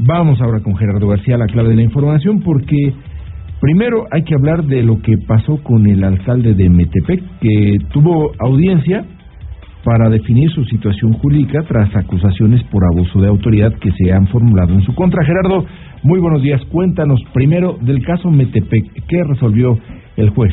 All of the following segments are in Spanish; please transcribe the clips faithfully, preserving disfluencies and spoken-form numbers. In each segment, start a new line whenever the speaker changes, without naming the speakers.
Vamos ahora con Gerardo García, la clave de la información, porque primero hay que hablar de lo que pasó con el alcalde de Metepec, que tuvo audiencia para definir su situación jurídica tras acusaciones por abuso de autoridad que se han formulado en su contra. Gerardo, muy buenos días. Cuéntanos primero del caso Metepec. ¿Qué resolvió el juez?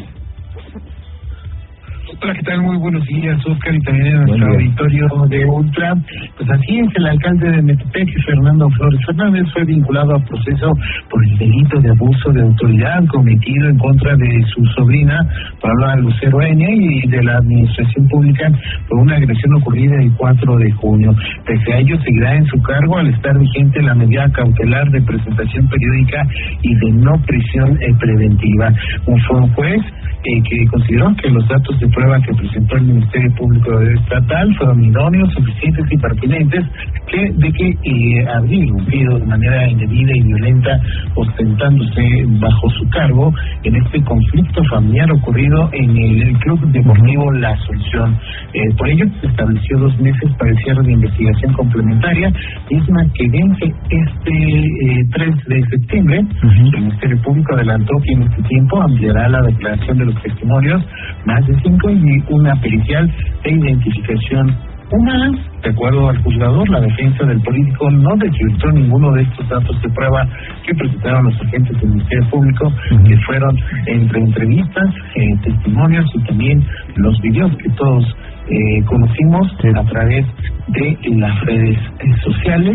Hola, ¿qué tal? Muy buenos días, Oscar, y también en nuestro auditorio de Ultra. Pues así es, el alcalde de Metepec, Fernando Flores Fernández, fue vinculado a proceso por el delito de abuso de autoridad cometido en contra de su sobrina, Paola Lucero N., y de la administración pública por una agresión ocurrida el cuatro de junio. Pese a ello, seguirá en su cargo al estar vigente la medida cautelar de presentación periódica y de no prisión eh, preventiva. Un fue un juez Eh, que consideró que los datos de prueba que presentó el Ministerio Público Estatal fueron idóneos, suficientes y pertinentes que de que eh, habría irrumpido de manera indebida y violenta, ostentándose bajo su cargo en este conflicto familiar ocurrido en el, el Club Deportivo La Asunción. Eh, por ello, estableció dos meses para el cierre de investigación complementaria, misma que vence este eh, tres de septiembre. Uh-huh. El Ministerio Público adelantó que en este tiempo ampliará la declaración de los testimonios, más de cinco, y una pericial de identificación. Una, de acuerdo al juzgador, la defensa del político no desvirtuó ninguno de estos datos de prueba que presentaron los agentes del Ministerio Público, uh-huh. que fueron entre entrevistas, eh, testimonios y también los videos que todos eh, conocimos sí. a través de las redes eh, sociales.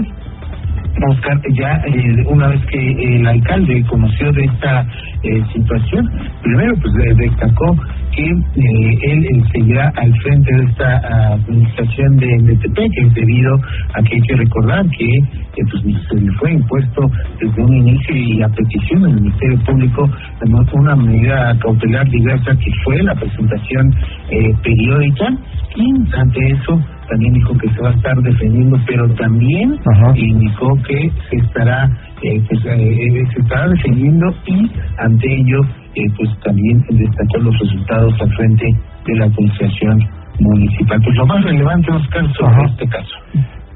Oscar, ya eh, una vez que el alcalde conoció de esta eh, situación, primero pues eh, destacó que eh, él eh, seguirá al frente de esta uh, administración de Metepec, que es debido a que hay que recordar que eh, pues se le fue impuesto desde un inicio y a petición del Ministerio Público una medida cautelar diversa que fue la presentación eh, periódica, y ante eso también dijo que se va a estar defendiendo, pero también Ajá. indicó que se estará eh, pues, eh, se estará defendiendo, y ante ello eh, pues también destacó los resultados al frente de la administración municipal. Pues lo más relevante, Oscar, sobre Ajá. este caso.